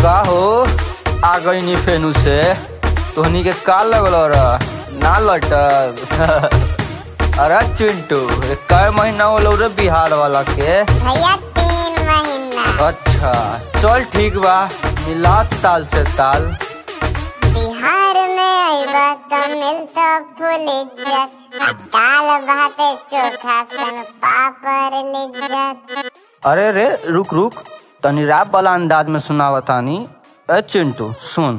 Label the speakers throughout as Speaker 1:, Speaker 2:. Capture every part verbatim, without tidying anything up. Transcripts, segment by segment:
Speaker 1: का हो आ गई नी फेनू से तोहनी के का लगल ना लटक अरे चिंटू कै महीना हो रे बिहार वाला के
Speaker 2: भैया तीन महीना।
Speaker 1: अच्छा चल ठीक बा मिला ताल से ताल।
Speaker 2: बिहार में आइबा तो मिलता फुल इज्जत दाल भात चोखा सन पापड़ लिज्जत।
Speaker 1: अरे रे रुक रुक तनी रैप वाला अंदाज में सुनावतानी। ए चिंटू सुन।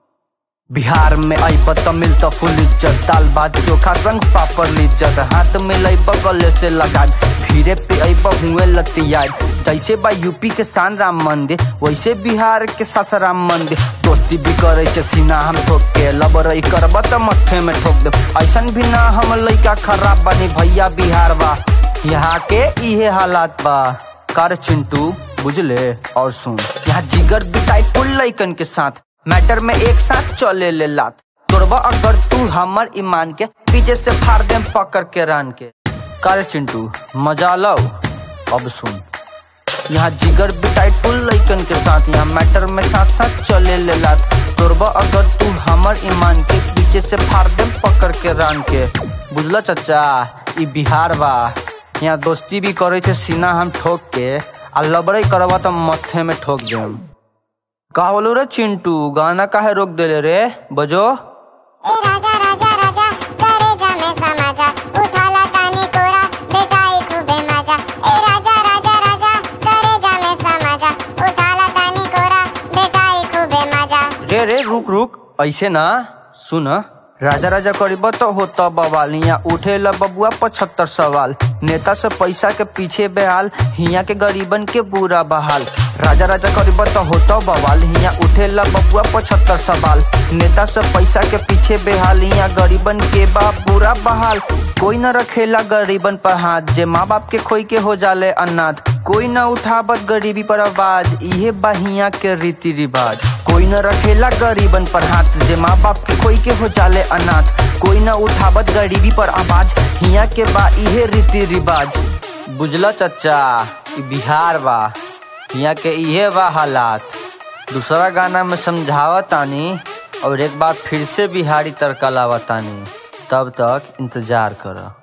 Speaker 1: बिहार में आइब तो मिलता फुल इज्जत दाल भात चोखा संग पापड़ लिज्जत हाथ में लइब गले से लगा भीड़े पे आइब हुए लतिया जैसे बा यूपी के शान राम मंदिर वैसे बिहार के सासाराम मंदिर दोस्ती भी करे छे सीना हम ठोक के लबरई करब त मथे में ठोक दे ऐसन भी ना हम लइका खराब बानी भैया बिहार बा यहाँ के इहे हालात बा कर चिंटू बुझले। और सुन यहाँ जिगर बिताई फुल लइकन के साथ मैटर में एक साथ चले ले लात तोरबा अगर तू हमर ईमान के पीछे से फाड़ दे पकड़ के रान के कर चिंटू मजा लो। अब सुन यहाँ जिगर बिटाइट फुल लइकन के साथ यहाँ मैटर में साथ साथ चले ले लात तोरबा अगर तू हमर ईमान के पीछे से फाड़ दे पकड़ के रान के बुझला चाचा ई बिहार बा यहाँ दोस्ती भी करे छे सीना हम ठोक के आ लबड़ई करवा तो मथे में ठोक देम। का बोलो रे चिंटू गाना काहे रोक देले रे बजो।
Speaker 2: ए राजा राजा राजा करे जा में समाजा उठाला तानी कोरा बेटाई खूबे मजा। ए राजा राजा राजा करे जा में समाजा उठाला तानी कोरा बेटाई खूबे मजा।
Speaker 1: रे रे रुक रुक ऐसे ना सुन राजा राजा करीब तो होता बवाल यहाँ उठे ला बबुआ पचहत्तर सवाल नेता से पैसा के पीछे बेहाल हिया के गरीबन के बुरा बहाल राजा राजा करीब तो होता बवाल यहाँ उठे ला बबुआ पचहत्तर सवाल नेता से पैसा के पीछे बेहाल यहाँ गरीबन के बा बुरा बहाल कोई न रखेला गरीबन पर हाथ जे माँ बाप के खोई के हो जाले अनाथ कोई न उठावत गरीबी पर आवाज इहे बहिया के रीति रिवाज कोई न रखेला गरीबन पर हाथ जे माँ बाप के खोई के हो जाले अनाथ कोई न उठावत गरीबी पर आवाज हिया के बा इहे रीति रिवाज बुझला चचा ई बिहार बा हिया के इहे बा हालात। दूसरा गाना में समझावतानी और एक बार फिर से बिहारी तड़का लावतानी तब तक इंतजार करो।